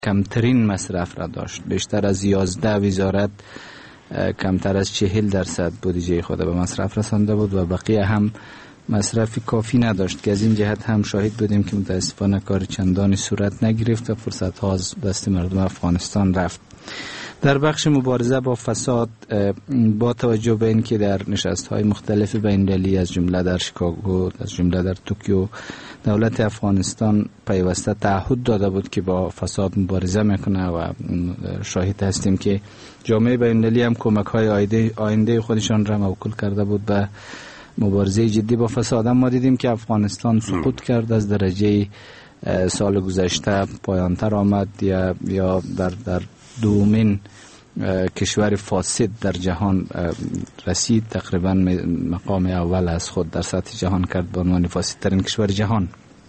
کمترین مصرف را داشت. بیشتر از 11 وزارت کمتر از 40% بودجه خود به مصرف رسانده بود و بقیه هم مصرف کافی نداشت که از این جهت هم شاهد بودیم که متاسفانه کار چندانی صورت نگرفت و فرصت ها از دست مردم افغانستان رفت. در بخش مبارزه با فساد، با توجه به اینکه در نشست‌های مختلف بین‌المللی از جمله در شیکاگو، از جمله در توکیو، دولت افغانستان پیوسته تعهد داده بود که با فساد مبارزه میکنه و شاهد هستیم که جامعه بین‌المللی هم کمک‌های آینده خودشان را موکول کرده بود به مبارزه جدی با فساد. ما دیدیم که افغانستان سقوط کرد، از درجه سال گذشته پایانتر آمد یا در دومین کشور فاسد در جهان رسید، تقریبا مقام اول از خود در سطح جهان کرد به عنوان فاسدترین کشور جهان.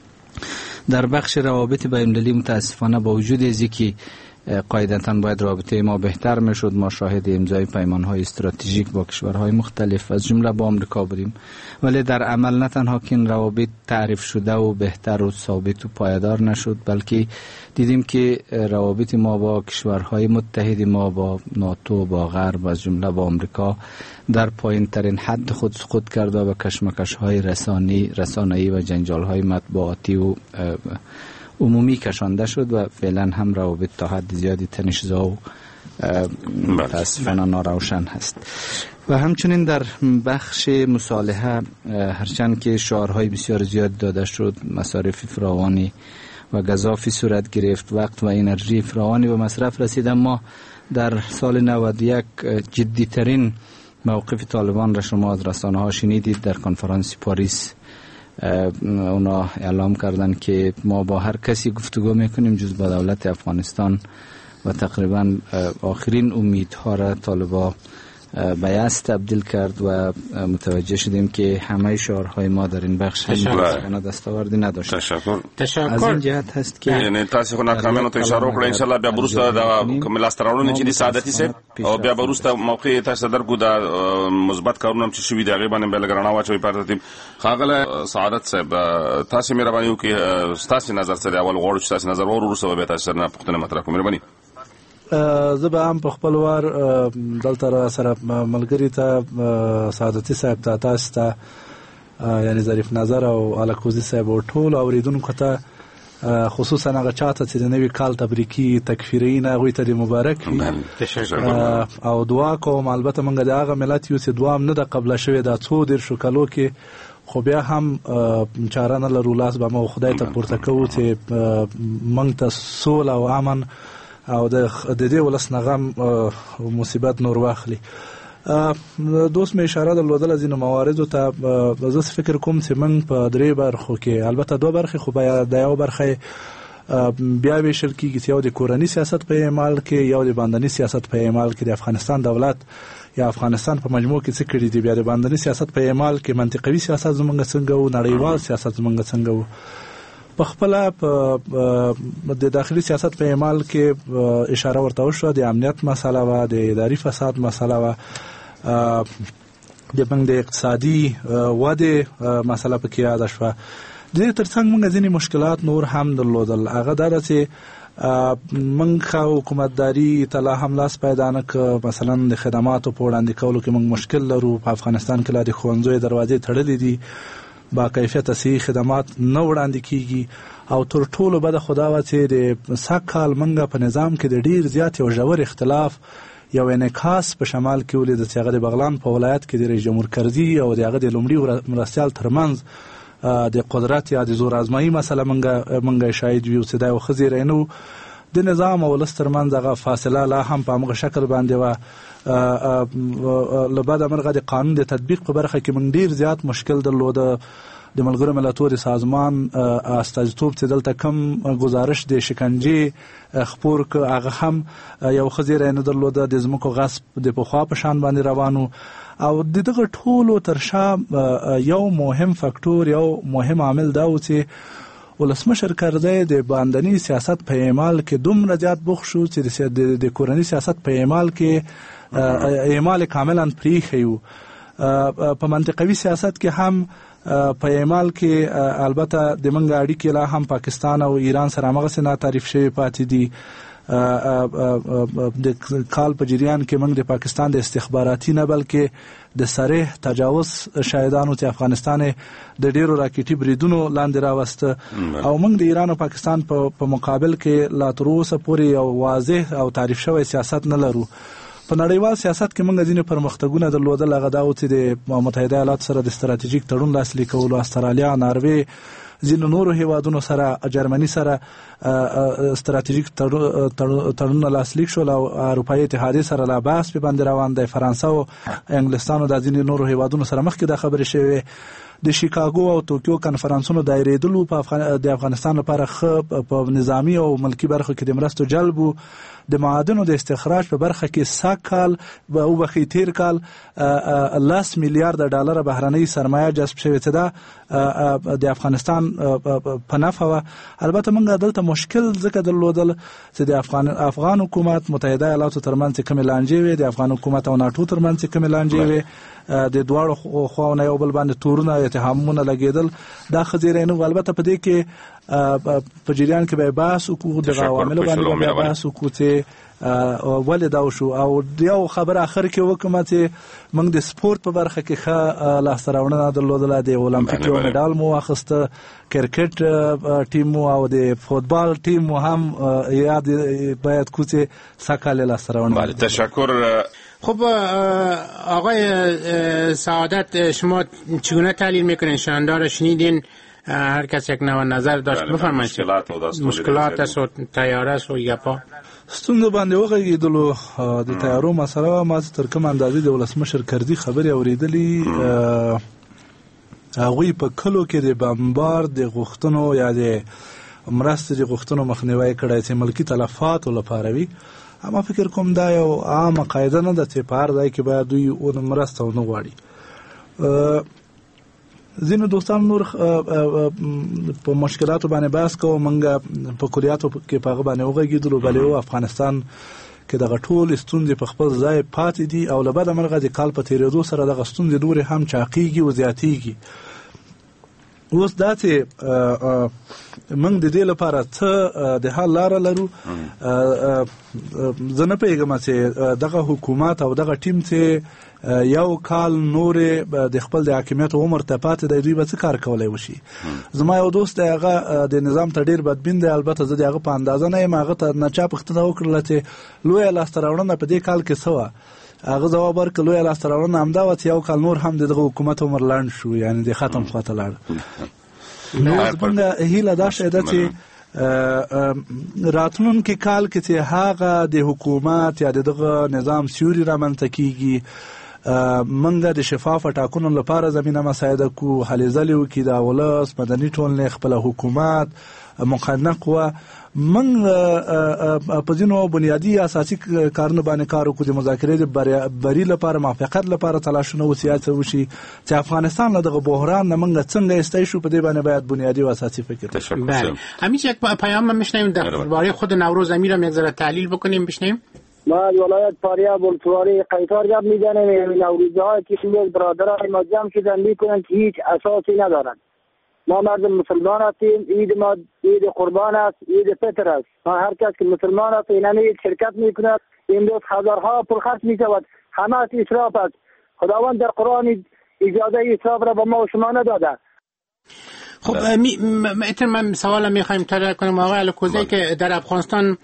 در بخش روابط بین‌المللی متاسفانه با وجود از اینکه قاعدتاً باید رابطه ما بهتر میشد، ما شاهد امضای پیمان‌های استراتژیک با کشورهای مختلف از جمله با آمریکا بودیم، ولی در عمل نه تنها که این روابط تعریف شده و بهتر و ثابت و پایدار نشد، بلکه دیدیم که روابط ما با کشورهای متحد ما، با ناتو، با غرب از جمله با آمریکا در پایین ترین حد خود سقوط کرده و کشمکش‌های رسانه‌ای و جنجال‌های مطبوعاتی و عمومی کشانده شد و فعلا هم روابط تا حد زیادی تنش‌زا و متاسفانه ناروشن هست. و همچنین در بخش مصالحه، هرچند که شعارهای بسیار زیاد داده شد، مصارف فراوانی و گزافی صورت گرفت، وقت و انرژی فراوانی به مصرف رسید، اما در سال 91 جدیترین موقف طالبان را شما از رسانه ها شنیدید. در کنفرانس پاریس اونا اعلام کردن که ما با هر کسی گفتگو میکنیم جز با دولت افغانستان و تقریبا آخرین امیدها را طالبا به یأس تبدیل کرد و متوجه شدیم که همه شعارهای ما در این بخش دستاوردی نداشت. تشکر. از این جهت هست که یعنی تاسو خو ناکامیانو ته اشاره وکړه، ان شاء الله بیا بروسته د کوملاسترانو چې دي سعادتي صاحب او بیا بروسته موقع تاسو درګو د مثبت کارونه چې شوي دی غیبانه بل ګرانه واچوي پاتې خاغله سعادت صاحب تاسو مهرباني وکړئ، تاسو نظر سره اول غوړ چې تاسو نظر ورسره به تاسو نه پښتنه مطرح کوم. مهرباني. زه به هم په خپل وار دلته را سره ملګری ته سعادتي صاحب ته، تاسو ته یعنی ظریف نظر او الکوزي صاحب او ټول اوریدونکو ته، خصوصا هغه چاته چې د نوي کال تبریکي تکفیرین هغوی ته د مبارک وي او دعا کوم. البته موږ د هغه ملت یو چې دعا هم نه ده قبله شوې دا 2 کالو کې، خو بیا هم چاره نه لرو، لاس به مو خدای ته پورته کوو چې موږ ته سوله او امن او د دې ولس نغم مصیبت نور واخلي. دوست مې اشاره درلودله ځینو مواردو ته. زه فکر کوم چې موږ په 3 برخو کې، البته 2 برخې خو به د یو برخه بیا ویشل کېږي چې یو د کورني سیاست په اعمال کې، یو د باندني سیاست په اعمال کې. د افغانستان دولت یا افغانستان په مجموع کې څه کړي دي، بیا د باندني سیاست په اعمال کې منطقوي سیاست زمونږ څنګه و، نړیوال سیاست زمونږ څنګه و. په خپل د داخلي سیاست په اعمال کې اشاره ورته وشوه، د امنیت مسله و، د اداري فساد مسله و، د بنګ د اقتصادي وده مسله پکې یاد شوه. د دې ترڅنګ موږ ځینې مشکلات نور هم درلودل. هغه دا چې موږ حکومتداري ته لا هم لاس پیدا نه کړ. مثلا د خدماتو په وړاندې کولو کې موږ مشکل لرو. په افغانستان کې لا د ښوونځیو دروازې تړلې دي، با کیفیت صحي خدمات نه وړاندې کیږي. او تر ټولو بده خدا و چې د سکهال منګه په نظام کې د ډیر زیات او ژور اختلاف یو انعکاس په شمال کې ولید چې هغه د بغلان په ولایت کې د رئیس جمهور کرزي او د هغه د لومړي مرستیال ترمنځ د قدرت یا د زور آزمایي مسله منګه شاهد ویو چې دا یو خزیره نو د نظام او ولس ترمنځ هغه فاصله لا هم په هغه شکل باندې و. لبعد امرغه د قانون د تطبیق په برخه کې من ډیر زیات مشکل درلوده. د ملګرو ملتونو د سازمان استازیتوب چې دلته کم گزارش د شکنجې خپور ک هغه هم یو خزیره نه درلوده. د زمکو غصب د پخوا په شان باندې روانو او دغه ټولو ترشا یو مهم فاکتور، یو مهم عامل دا و چې ولسمشر کرزی د باندنی سیاست په اعمال کې دومره زیات بوخت شو چې د کورنی سیاست په اعمال کې اعمال کاملا پریښی و. په منطقوي سیاست کې هم په اعمال کې البته د منګ اړیکې لا هم پاکستان او ایران سره مغه نه تعریف شوی پاتې دي. د کال په جریان کې موږ د پاکستان د استخباراتي نه بلکې د صریح تجاوز شاهدانو چې افغانستان د ډیرو راکټي بریدونو لاندې راوسته او موږ د ایران او پاکستان په مقابل کې لا تر اوسه پورې یو واضح او تعریف شوی سیاست نه لرو. په نړیوال سیاست کې موږ ځینې پرمختګونه درلودل، هغه دا و چې د متحده ایالاتو سره د ستراتیژیک تړون لاسلیک کولو، استرالیا، ناروې، ځینو نورو هیوادونو سره، جرمني سره ستراتیژیک تړونونه لاسلیک شول او اروپایي اتحادیه سره لا بحث په باندې روان دی. فرانسه او انګلستان د ځینو نورو هیوادونو سره مخکې د خبرې شوې. د شیکاګو او توکیو کنفرانسونو دایریدلو د افغانستان لپاره په نظامی او ملکی برخو کې د مرستو جلب، د معادنو د استخراج په برخه کې ساکال او بخي تیر کال 10 میلیارډ ډالر بهرنۍ سرمایه جذب شوې ده د افغانستان په نفع. البته موږ دلته مشکل ځکه درلودل چې د افغان حکومت متحده ایالاتو ترمنځ کوم لانجې وي، د افغان حکومت او ناتو ترمنځ کوم لانجې وي، د دواړو خواونه یو بل باندې تورونه اتهامونه لګیدل. دا خزیره نه، البته په دې کې په جریان کې به بحث وکړو، د عواملو باندې بحث وکړو چې ولې دا وشو. او یو خبر اخر کې وکړم چې موږ د سپورت په برخه کې ښه لاسته راوړنه درلودله. د اولمپیک یو مډال مو واخیسته، کرکټ ټیم مو او د فوتبال ټیم مو هم یاد باید کو چې سکه‌ل لاسته راوړنه. تشکر. خب آقای سعادت، شما چگونه تحلیل میکنین؟ شاندار شنیدین، هر کس یک نوع نظر داشت. بفرمایید. مشکلات است و تیاره است و گپا ستونزه باندې وغږیدلو. د تیارو مسله ما تر کوم اندازې د ولسمشر کردي خبرې اوریدلې. هغوی په کلو کې د بمبار د غوښتنو یا د مرستې د غوښتنو مخنیوي کړی چې ملکی تلفات لپاره وي. اما فکر کوم دا یو عامه قاعده نه ده چې په هر ځای کې باید دوی اون مرسته ونه غواړي. ځینو دوستان نور په مشکلاتو باندې بحث کوو. موږ په کلیاتو کې په هغه باندې وغږیدلو، بلې او افغانستان کې دغه ټول ستونزې په خپل ځای پاتې دي او له بده مرغه د کال په تېرېدو سره دغه ستونزې نورې هم چاقېږي او زیاتېږي. اوس دا چې موږ د دې لپاره څه د حل لاره لرو، زه نه پوهېږم چې دغه حکومت او دغه ټیم چې یو کال نورې د خپل د حاکمیت عمر ته پاتې دی، دوی به څه کار کولی وشي. زما یو دوست دی، هغه د نظام ته ډېر بدبین دی. البته زه د هغه په اندازه نه یم. هغه ته ناچا پوښتنه وکړله چې لویه لاسته راوړنه په دې کال کې څه وه. هغه ځواب ورکړ لویه لاسته راوړنه همدا وه چې یو کال نور هم د دغه حکومت عمر لنډ شو، یعنې د ختم خواته لاړ. نو زموږ هیله دا شی ده چې راتلونکي کال کې چې هغه د حکومت یا دغه نظام سیوري رامنځته کیږي، منګه د شفاف ټاکنو لپاره زمينه مساعده کو، هلې ځلې وکړي د ولس، مدني ټولنې، خپل حکومت، مقننه قوه. من په ځینو بنیادی اساسي کارونو باندې کار وکړو، د مذاکرې د بری لپاره، موافقت لپاره تلاشونه وسیاست وشي چې افغانستان له دغه بحران نه موږ څنګه ایستای شو. په دې باندې باید بنیادی و اساسي فکر وکړو. بله، همیشه یک پیام ما میشنیم درباره خود نوروز امیرم یک ذره تحلیل بکنیم بشنیم. ما ولایت فاریاب ولسواری قیصر گپ میزنیم. نوروزهای که برادران ما جمع شدن میکنن که هیچ اساسی ندارن. ما مردم مسلمان هستیم. عید ما عید قربان است، عید فطر است. ما هر کس که مسلمان است این عید شرکت میکند. امروز هزارها پول خرج میشود، همه اسراف است. خداوند در قرآن اجازه اسراف را به ما و شما نداده. خب من سوال میخوایم طرح کنم آقای الکوزی که در افغانستان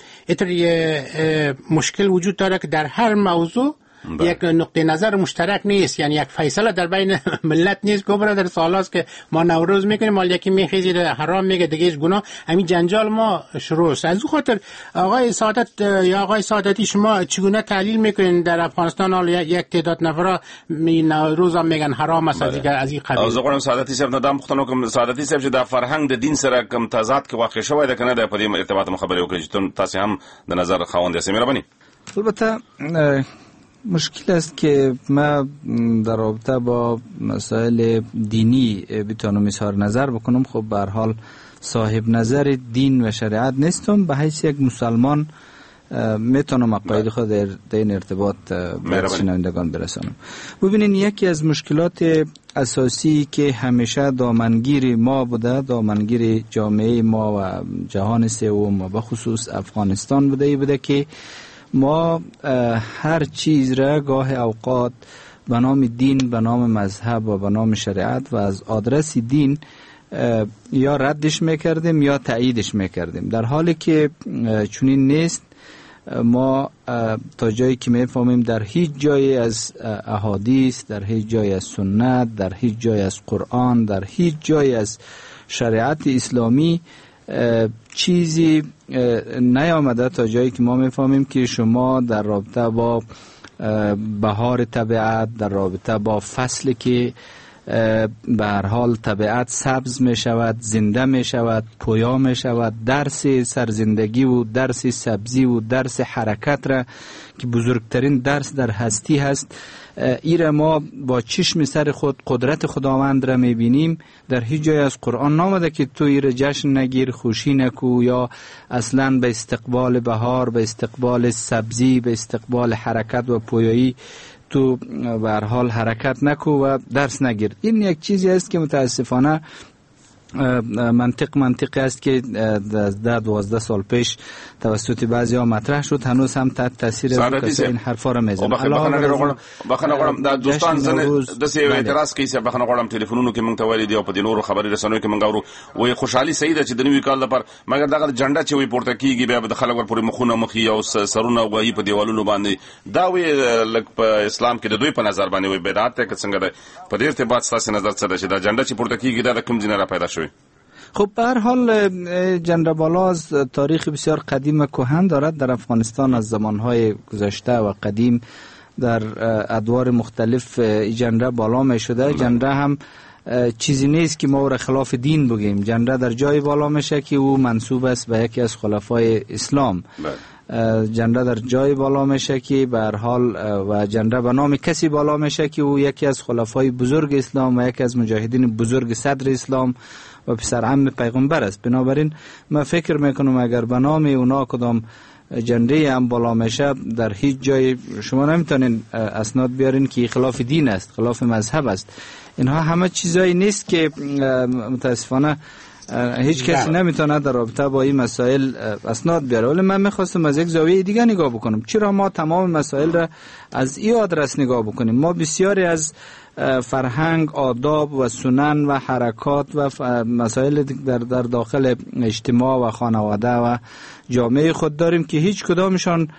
مشکل وجود داره که در هر موضوع یک نقطه نظر مشترک نیست، یعنی یک فیصله در بین ملت نیست. گفت در سالاست که ما نوروز میکنیم، مال یکی میخیزی حرام میگه دیگهش گناه. همین جنجال ما شروع است. از اون خاطر آقای سعادت یا آقای سعادتی، شما چگونه تحلیل میکنین در افغانستان حالا یک تعداد نفر نوروز هم میگن حرام است از این قبیل؟ از قرآن سعادتی صاحب نه دام پختنو کوم سعادتی صاحب چې د فرهنګ د دین سره کوم تضاد کې واقع شوی د کنه د په دې ارتباط مخبري وکړي چې تاسو هم د نظر خواوند یاست. مهرباني. البته مشکل است که ما در رابطه با مسائل دینی بتونم اظهار نظر بکنم. خب به هر حال صاحب نظر دین و شریعت نیستم. به حیث یک مسلمان میتونم عقاید خود در این ارتباط به شنوندگان برسانم. ببینین یکی از مشکلات اساسی که همیشه دامنگیر ما بوده، دامنگیر جامعه ما و جهان سوم و به خصوص افغانستان بوده که ما هر چیز را گاه اوقات به نام دین، به نام مذهب و به نام شریعت و از آدرس دین یا ردش میکردیم یا تاییدش میکردیم، در حالی که چنین نیست. ما تا جایی که میفهمیم در هیچ جایی از احادیث، در هیچ جایی از سنت، در هیچ جایی از قرآن، در هیچ جایی از شریعت اسلامی چیزی نیامده تا جایی که ما میفهمیم که شما در رابطه با بهار طبیعت، در رابطه با فصلی که به هر حال طبیعت سبز می شود، زنده می شود، پویا می شود، درس سرزندگی و درس سبزی و درس حرکت را که بزرگترین درس در هستی هست، ایره ما با چشم سر خود قدرت خداوند را می بینیم. در هیچ جای از قرآن نامده که تو ایره جشن نگیر، خوشی نکو، یا اصلا به استقبال بهار، به استقبال سبزی، به استقبال حرکت و پویایی تو به هر حال حرکت نکو و درس نگیر. این یک چیزی است که متاسفانه منطقی است که 12 سال پیش توسط بعضی‌ها مطرح شد، هنوز هم تحت تاثیر کسای این حرفا را میزنه. بخنه غواړم د دوستان زنه د سی اعتراض کوي چې بخنه غواړم ټلیفونونو کې مونږ ته ویلي دی او په دې نورو خبري رسنیو کې مونږ اورو وې خوشحالي صحیح ده چې د نوي کال لپاره مګر دغه جنډه چې وي پورته کیږي بیا د خلک ورپورې مخونه مخي او سرونه وایي په دیوالونو باندې دا وی لک په اسلام کې د دوی په نظر باندې وي بدعت ته څنګه ده په دې ارتباط ستاسو نظر څه ده چې دا جنډه چې پورته کیږي دا کوم ځای نه را پیدا شوی؟ خب به هر حال جنډه بالاز تاریخ بسیار قدیم و کهن دارد. در افغانستان از زمانهای گذشته و قدیم در ادوار مختلف جنډه بالا می شده. جنډه هم چیزی نیست که ما را خلاف دین بگیم. جنډه در جای بالا میشه که او منسوب است به یکی از خلفای اسلام. جنډه در جای بالا میشه که به هر حال و جنډه به نام کسی بالا میشه که او یکی از خلفای بزرگ اسلام و یکی از مجاهدین بزرگ صدر اسلام و پسر عم پیغمبر است. بنابراین من فکر میکنم اگر به نام اونا کدام جنډه هم بالا میشه، در هیچ جای شما نمیتونین اسناد بیارین که خلاف دین است، خلاف مذهب است. اینها همه چیزایی نیست که متاسفانه هیچ کسی نمیتونه در رابطه با این مسائل اسناد بیاره. ولی من میخواستم از یک زاویه دیگه نگاه بکنم. چرا ما تمام مسائل را از این آدرس نگاه بکنیم؟ ما بسیاری از فرهنگ، آداب و سنن و حرکات و مسائل در داخل اجتماع و خانواده و جامعه خود داریم که هیچ کدامشان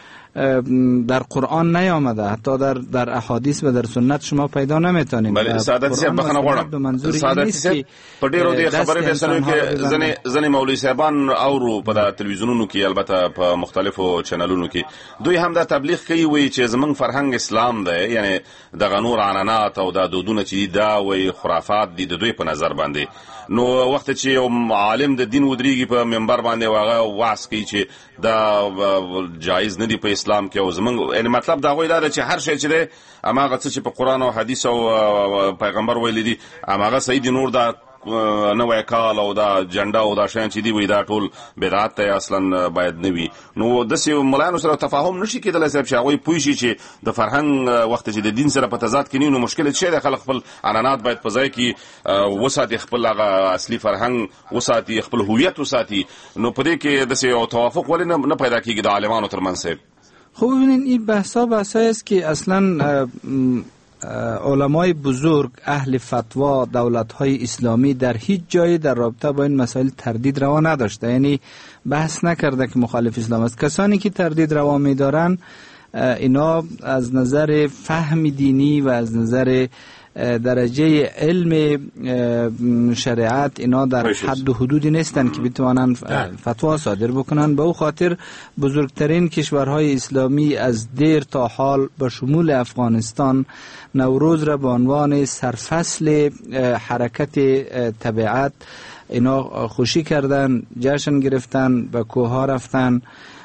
در قرآن نیامده، حتی در احادیث و در سنت شما پیدا نمیتونید. بله سعادت صاحب بخنه غواړم سعادت صاحب په ډیرو د خبرې رسنیو کې ځنې مولوي صاحبان اورو په تلویزیونونو کې البته په مختلفو چینلونو کې دوی هم دا تبلیغ کوي وي چې زمونږ فرهنګ اسلام دی، یعنی دغه نور عنعنات او دا دودونه چې دا وي خرافات دي د دوی په نظر باندې. نو وخت چې یو عالم د دین ودرېږي په منبر باندې واغه واعظ کوي چې دا جایز نه دی په اسلام کې او زمونږ یعنی مطلب دا غوي دا چې هر شی چې دی اماغه څه په قران او حدیث او پیغمبر ویلي دي اماغه صحیح دي، نور دا نوې کال او دا جنډا او دا شین چې دی وي دا ټول بدعت ته اصلا باید نه وي. نو د سی ملایانو سره تفاهم نشي کېدلی صاحب چې هغوی پوه شي چې د فرهنګ وخت چې د دین سره په تضاد کې نو مشکل څه دی، خلک خپل عنعنات باید په ځای کې وساتي، خپل هغه اصلي فرهنګ وساتي، خپل هویت وساتي. نو په دې کې د سی توافق ولې نه پیدا کېږي د عالمانو ترمنځ صاحب؟ خب ببینید این بحثایی است که اصلا علمای بزرگ، اهل فتوا، دولت‌های اسلامی در هیچ جایی در رابطه با این مسائل تردید روا نداشته، یعنی بحث نکرده که مخالف اسلام است. کسانی که تردید روا می‌دارن اینا از نظر فهم دینی و از نظر درجه علم شریعت اینا در حد و حدودی نیستن که بتوانن فتوا صادر بکنن. به او خاطر بزرگترین کشورهای اسلامی از دیر تا حال به شمول افغانستان نوروز را به عنوان سرفصل حرکت طبیعت اینا خوشی کردن، جشن گرفتن، به کوه ها رفتن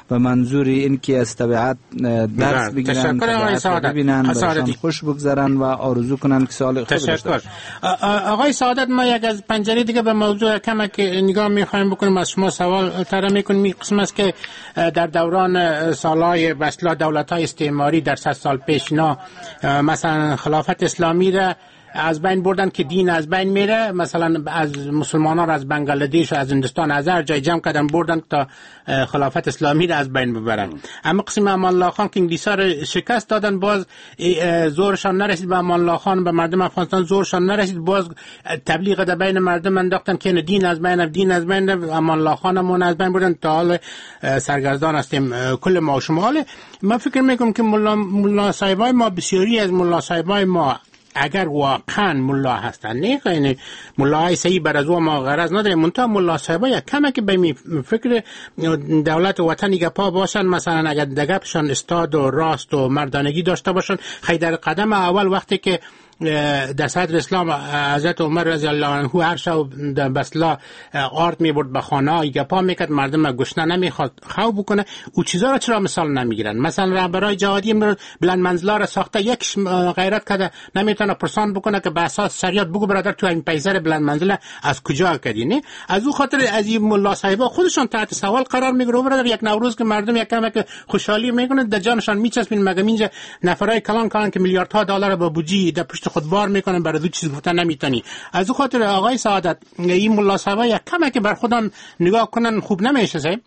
به منظور این که از طبیعت درس بگیرن، طبیعت ببینن، برشان خوش بگذرن و آرزو کنن که سال خوب داشته باشن. آقای سعادت، ما یک از پنجره دیگه به موضوع کمک نگاه می‌خوایم بکنیم. از شما سوال طرح می‌کنیم. این قسم است که در دوران سالهای بسلا دولت‌های استعماری در 100 سال پیش مثلا خلافت اسلامی را از بین بردن که دین از بین میره. مثلا از مسلمانان از بنگلادش و از هندوستان از هر جای جمع کردن بردن تا خلافت اسلامی را از بین ببرن. اما قسم امان الله خان که انگلیس‌ها را شکست دادن، باز زورشان نرسید به امان الله خان، به مردم افغانستان زورشان نرسید، باز تبلیغ در بین مردم انداختن که دین از بین، دین از بین. امان الله خانمون از بین بردن تا حال سرگردان هستیم کل ما و شما. من فکر میکنم که ملا صاحبای ما، بسیاری از ملا صاحبای ما اگر واقعا ملا هستن، نه یعنی ملاهای صحیح بر از ما غرض نداره، منتها ملا صاحبا یک کمک به فکر دولت و وطنی گپا باشن. مثلا اگر دگپشان استاد و راست و مردانگی داشته باشن، خیلی در قدم اول وقتی که در صدر اسلام حضرت عمر رضی الله عنه هر شب در بسلا آرد میبرد به خانه گپا میکرد، مردم گشنه نمیخواد خواب بکنه، او چیزا را چرا مثال نمیگیرن؟ مثلا رهبرای جهادی بلند منزلا را ساخته، یک غیرت کرده نمیتونه پرسان بکنه که به اساس شریعت بگو برادر تو این پیسر بلند منزله از کجا کردی؟ نه از او خاطر از این ملا صاحبا خودشون تحت سوال قرار میگیره. برادر یک نوروز که مردم یک کمک خوشحالی میکنه در جانشان میچسبین، مگه اینجا نفرای کلان کلان که میلیاردها دلار با بودجه در پشت خود بار میکنن، برای دو چیز گفتن نمیتونی. از او خاطر آقای سعادت این ملا صاحبا یک کمک بر خودان نگاه کنن خوب نمیشه صاحب؟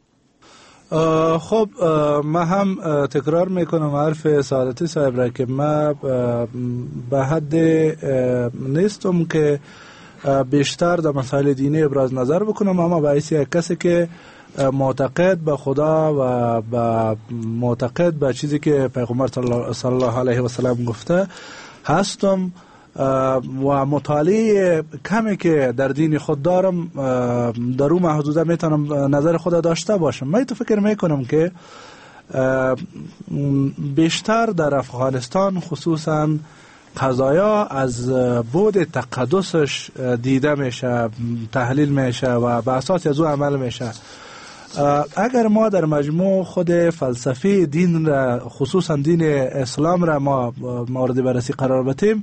خب ما هم تکرار میکنم حرف سعادتی صاحب را که ما به حد نیستم که بیشتر در مسائل دینی ابراز نظر بکنم، اما باعث یک کسی که معتقد به خدا و معتقد به چیزی که پیغمبر صلی الله علیه و سلم گفته هستم و مطالعه کمی که در دین خود دارم در اون محدوده میتونم نظر خود داشته باشم. من تو فکر میکنم که بیشتر در افغانستان خصوصا قضایا از بعد تقدسش دیده میشه، تحلیل میشه و به اساس از او عمل میشه. اگر ما در مجموع خود فلسفه دین را، خصوصا دین اسلام را ما مورد بررسی قرار بدیم،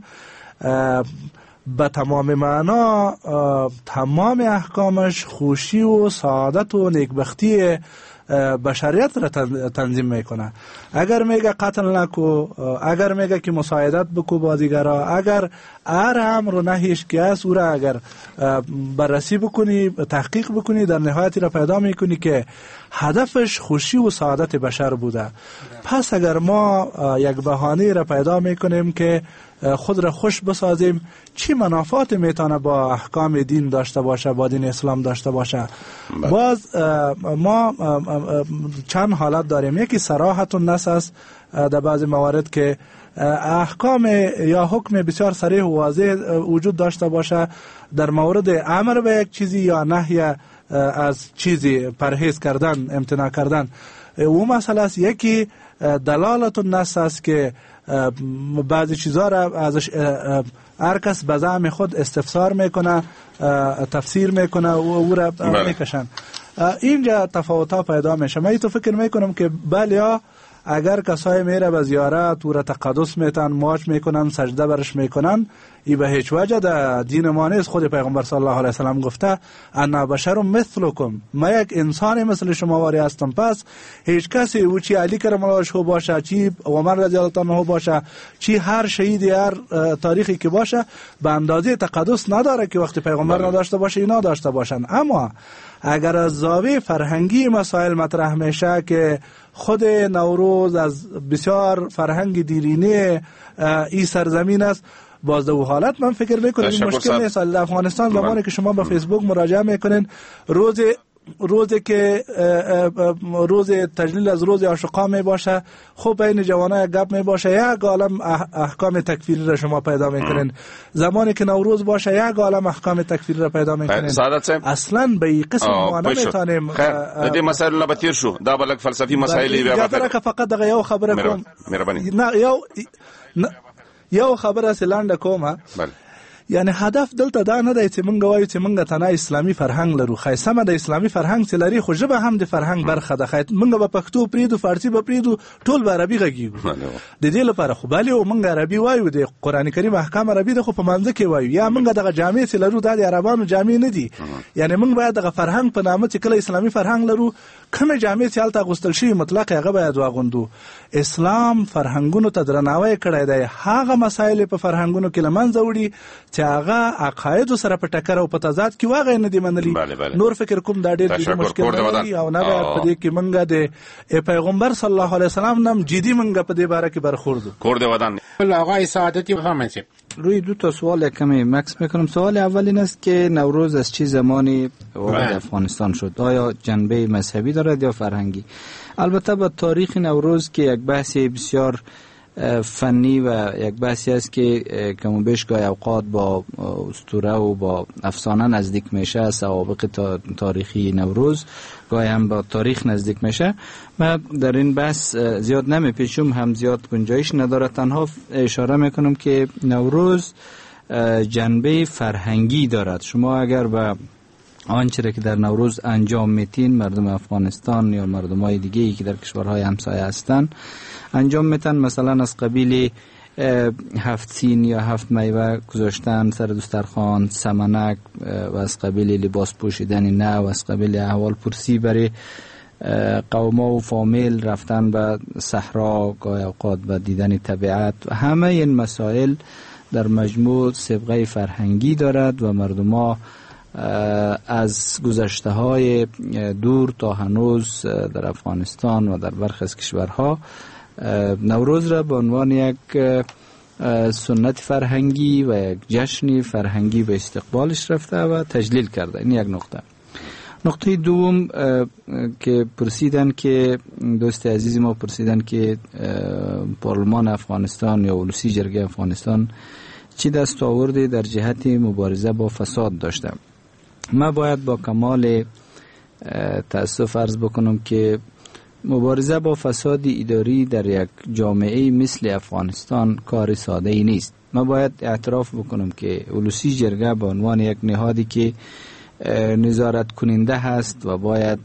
به تمام معنا تمام احکامش خوشی و سعادت و نیکبختی بشریت را تنظیم میکنه. اگر میگه قتل نکو، اگر میگه که مساعدت بکو با دیگرها، اگر هر امر و نهیش که است او را اگر بررسی بکنی، تحقیق بکنی، در نهایتی را پیدا میکنی که هدفش خوشی و سعادت بشر بوده. پس اگر ما یک بهانه را پیدا میکنیم که خود را خوش بسازیم، چی منافات میتونه با احکام دین داشته باشه، با دین اسلام داشته باشه؟ باز ما چند حالت داریم. یکی صراحت النص است در بعض موارد که احکام یا حکم بسیار صریح و واضح وجود داشته باشه در مورد امر به یک چیزی یا نهی از چیزی، پرهیز کردن، امتناع کردن. او مسئله است. یکی دلالت النص است که بعضی چیزها را ازش هر کس به زعم خود استفسار میکنه، تفسیر میکنه و او را میکشن. اینجا تفاوت‌ها پیدا میشه. من تو فکر میکنم که بله، اگر کسای میره به زیارت او را تقدس میتن، ماچ میکنن، سجده برش میکنن، ای به هیچ وجه در دین ما نیست. خود پیغمبر صلی الله علیه وسلم گفته انا بشر مثلکم، من یک انسان مثل شما واری هستم. پس هیچ کسی او چی علی کرم الله وجهه باشه، چی عمر رضی الله عنه باشه، چی هر شهیدی، هر تاریخی که باشه، به اندازه تقدس نداره که وقتی پیغمبر نداشته باشه اینا داشته باشن. اما اگر از زاویه فرهنگی مسائل مطرح میشه که خود نوروز از بسیار فرهنگ دیرینه این سرزمین است، باز در حالت من فکر میکنم این مشکل نیست. در افغانستان زمانی که شما به فیسبوک مراجعه میکنین، روزی که روز تجلیل از روز عاشقا می باشه، خب بین جوانای گپ می باشه، یک عالم احکام تکفیری را شما پیدا میکنین. زمانی که نوروز باشه یک عالم احکام تکفیری را پیدا میکنین. اصلا به این قسم ما نمیتونیم. خیر دې مسائل نه بتیر شو، دا بلک فلسفي مسائل بیا به فقط دغه یو خبره کوم. مهرباني. یو خبره سلانده کومه. بله. یعنی هدف دلته دا نه دی چې موږ وایو چې موږ تنه اسلامي فرهنګ لرو. خای سمه د اسلامي فرهنګ چې لري خو ژبه هم د فرهنګ برخه ده. خای موږ به پښتو پریدو، فارسی به پریدو، ټول به عربي غږیږو. د دې لپاره خو بلی او موږ عربي وایو، د قران کریم احکام عربي ده، خو په منځ کې وایو. یا موږ دغه جامع چې لرو دا د عربانو جامع نه دي. یعنی موږ باید دغه فرهنګ په نامه چې کله اسلامي فرهنګ لرو، کومه جامع چې هلته غوستل شي مطلق هغه باید واغوندو. اسلام فرهنګونو ته درناوی کړی دی. هغه مسایل په فرهنګونو کې لمنځه وړي چې هغه عقاید سره په ټکر او په تضاد کې واغې نه دی منلي. نور فکر کوم دا ډېر جدي مشکل دی او نه باید په دې کې موږ د پیغمبر صلی الله علیه وسلم نام جدي موږ په دې باره کې برخوردو. کور دی ودان آقای سعادتی بفرمایید. روی دو تا سوال کمی مکس میکنم. سوال اول این است که نوروز از چه زمانی وارد افغانستان شد؟ آیا جنبه مذهبی دارد یا فرهنگی؟ البته با تاریخ نوروز که یک بحث بسیار فنی و یک بحثی است که کم و بیش گاهی اوقات با اسطوره و با افسانه نزدیک میشه. سوابق تاریخی نوروز گاهی هم با تاریخ نزدیک میشه. من در این بحث زیاد نمیپیچم، هم زیاد گنجایش نداره. تنها اشاره میکنم که نوروز جنبه فرهنگی دارد. شما اگر به آنچه که در نوروز انجام میتین، مردم افغانستان یا مردم های دیگه ای که در کشورهای همسایه هستن انجام میتن، مثلا از قبیل 7 سین یا 7 میوه گذاشتن سر دسترخوان، سمنک، و از قبیل لباس پوشیدن نو، از قبیل احوال پرسی برای قوما و فامیل، رفتن به صحرا، گاهی اوقات به دیدن طبیعت. و همه این مسائل در مجموع سابقه فرهنگی دارد و مردم ها از گذشته های دور تا هنوز در افغانستان و در برخی از کشورها نوروز را به عنوان یک سنت فرهنگی و یک جشن فرهنگی به استقبالش رفته و تجلیل کرده. این یک نقطه. نقطه دوم که پرسیدن، که دوست عزیز ما پرسیدن که پارلمان افغانستان یا ولسی جرگه افغانستان چی دستاوردی در جهت مبارزه با فساد داشته. ما باید با کمال تأسف عرض بکنم که مبارزه با فساد اداری در یک جامعه مثل افغانستان کار ساده ای نیست. ما باید اعتراف بکنم که ولسی جرگه به عنوان یک نهادی که نظارت کننده هست و باید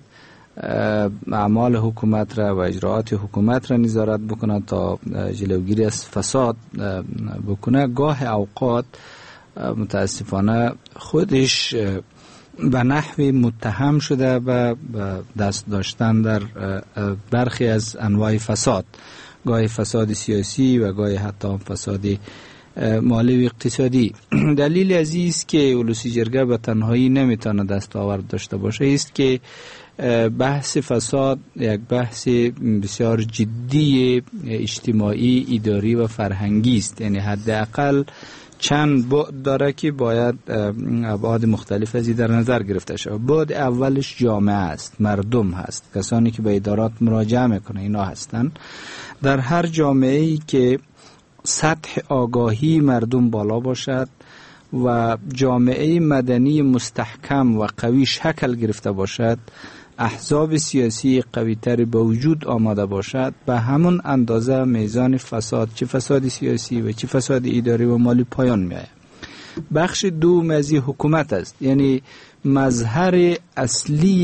اعمال حکومت را و اجراعات حکومت را نظارت بکنه تا جلوگیری از فساد بکنه، گاه اوقات متاسفانه خودش به نحوی متهم شده و دست داشتن در برخی از انواع فساد، گاهی فساد سیاسی و گاهی حتی فساد مالی و اقتصادی. دلیل عزیز که ولسی جرگه به تنهایی نمیتونه دستاورد داشته باشه است که بحث فساد یک بحث بسیار جدی اجتماعی، اداری و فرهنگی است. یعنی حداقل چند بعد داره که باید ابعاد مختلف از در نظر گرفته شود. بعد اولش جامعه است، مردم هست، کسانی که به ادارات مراجعه میکنه اینا هستن. در هر جامعه‌ای که سطح آگاهی مردم بالا باشد و جامعه مدنی مستحکم و قوی شکل گرفته باشد، احزاب سیاسی قوی‌تر به وجود آمده باشد، به همون اندازه میزان فساد، چه فساد سیاسی و چه فساد اداری و مالی پایان می‌آید. بخش دوم از حکومت است، یعنی مظهر اصلی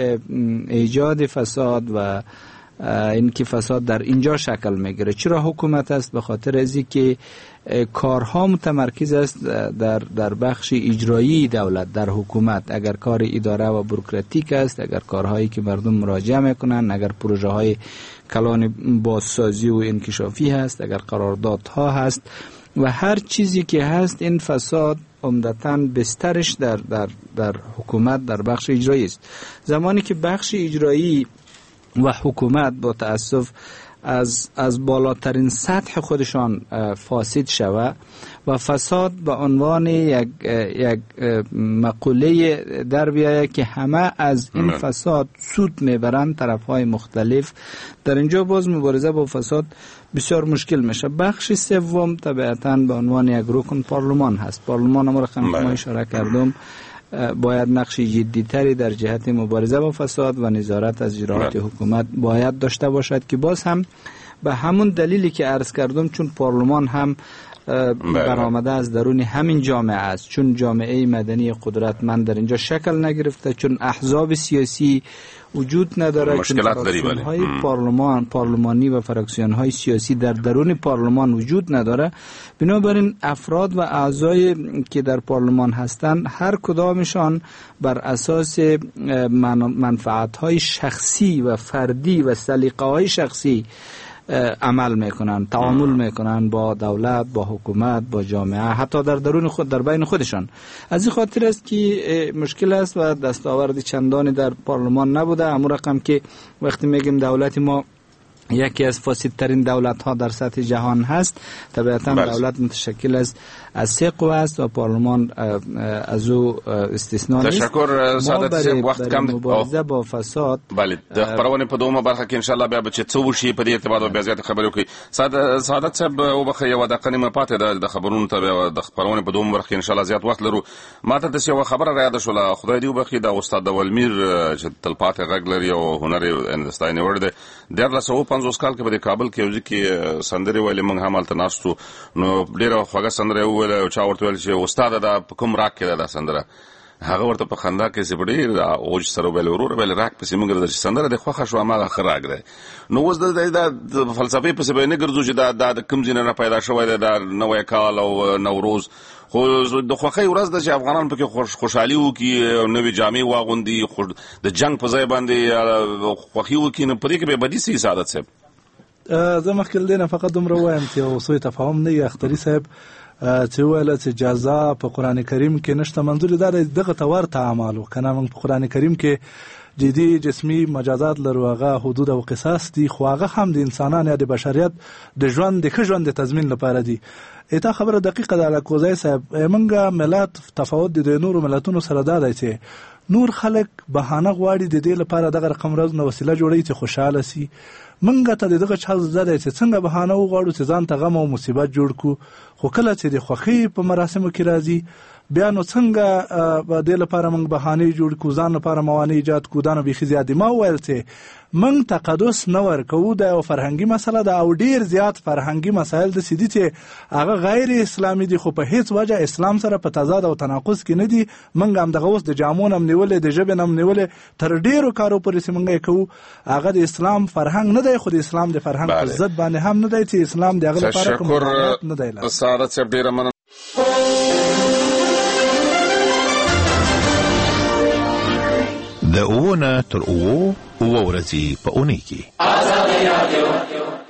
ایجاد فساد و این که فساد در اینجا شکل میگیره. چرا حکومت است؟ به خاطر از اینکه کارها متمرکز است در بخش اجرایی دولت، در حکومت. اگر کار اداره و بوروکراتیک است، اگر کارهایی که مردم مراجعه میکنن، اگر پروژه های کلان بازسازی و انکشافی هست، اگر قراردادها هست و هر چیزی که هست، این فساد عمدتاً بسترش در حکومت، در بخش اجرایی است. زمانی که بخش اجرایی و حکومت با تأسف از بالاترین سطح خودشان فاسد شود و فساد به عنوان یک مقوله در بیاید که همه از این فساد سود میبرند، طرفهای مختلف، در اینجا باز مبارزه با فساد بسیار مشکل میشه. بخش سوم طبیعتاً به عنوان یک رکن پارلمان هست. پارلمان هم رقم ما اشاره کردم باید نقش جدی‌تری در جهت مبارزه با فساد و نظارت از اجراعات حکومت باید داشته باشد، که باز هم به همون دلیلی که عرض کردم، چون پارلمان هم برآمده از درون همین جامعه است، چون جامعه مدنی قدرتمند در اینجا شکل نگرفته، چون احزاب سیاسی وجود نداره، مشکلات داری های پارلمانی و فراکسیون های سیاسی در درون پارلمان وجود نداره. بنابراین افراد و اعضای که در پارلمان هستند هر کدامشان بر اساس منفعت های شخصی و فردی و سلیقه های شخصی عمل میکنن، تعامل میکنن با دولت، با حکومت، با جامعه، حتی در درون خود، در بین خودشان. از این خاطر است که مشکل است و دستاورد چندانی در پارلمان نبوده. همون رقم که وقتی میگیم دولت ما یکی از فاسدترین دولت ها در سطح جهان هست، طبیعتا دولت متشکل از 3 قوه است و پارلمان از او استثنا نیست. تشکر سعادت صاحب، وخت کم مبارزه با فساد. بله، د خبرونه په دومره برخه کې ان شاء الله بیا به چې څه وشي په دې ارتباط او بیا زیات خبرې وکړي. سعادت صاحب وبخښه یو دقیقه نیمه پاتې د خبرونو ته د خبرونه په دومره برخه کې ان شاء الله زیات وخت لرو. ماته د یو خبره را یاد شوله، خدای دې وبخښي، د استاد ولمیر چې تلپاتې غږ لري او هنر هندستاني وړ دی، 1950 کال کې په کابل کې یو ځکه سندري ویلې موږ هم هلته ناستو، نو ډیره خوږه سندره ویل او چا ورته ویل چې استاد دا په کوم راګ کې دا سندره، هغه ورته په خندا کې سپډي اوج سره ویل ورور ویل راګ پسې موږ د سندره د خوښه شو هغه خراګ دی. نو اوس د فلسفي پسې به نه ګرځو چې دا د کوم ځای نه پیدا شوی دی، دا نوې کال او نوروز، خو د خوښۍ ورځ ده چې افغانان پکې خوشحالي وکړي، نوې جامې واغوندي، د جنگ په ځای باندې خوښي وکړي. نو په دې کې به بدي سي سعادت صاحب؟ زه مخکې له دې نه فقط دومره وایم چې یو سوء تفاهم نه وي. اختري صاحب چې ویل چې جزا په قرآن کریم کې نشته، منظور دا دی دغه ته ورته اعمال و کنه. موږ په قرآن کریم کې جدي جسمي مجازات لرو، هغه حدود او قصاص دي، خو هغه هم د انسانانو یا د بشریت د ژوند د ښه ژوند د تضمین لپاره دي. ایتا خبره دقیقه ده لکوزای صاحب. منګه ملت تفاوت د نورو ملتونو سره دا دی چې نور خلک بهانه غواړي د دې لپاره دغه رقم ورځ نو وسیله جوړي چې خوشاله سي. منګه ته دغه چا زده چې څنګه بهانه وغواړو چې ځان ته غم او مصیبت جوړ کو، خو کله چې د خوښۍ په مراسمو کې راځي بیا نو څنګه په دې لپاره موږ بهانه جوړ کو، ځان لپاره موانع ایجاد کو. دا نو بيخي زیات ما ویل چې موږ تقدس نه ورکو، دا یو فرهنګي مسله ده او ډیر زیات فرهنګي مسایل د سيدي چې هغه غیر اسلامي دي، خو په هیڅ وجه اسلام سره په تضاد او تناقض کې نه دي. موږ هم دغه اوس د جامون هم نیولې، د ژبې هم نیولې، تر ډیرو کارو پورې چې موږ کوو هغه د اسلام فرهنګ نه دی، خو د اسلام د فرهنګ په ضد باندې هم نه دی چې اسلام دغه لپاره کوم نه دی. تشکر سعادت صاحب، ډیره مننه. د اوونه تر اوو ورځې په اونۍ کې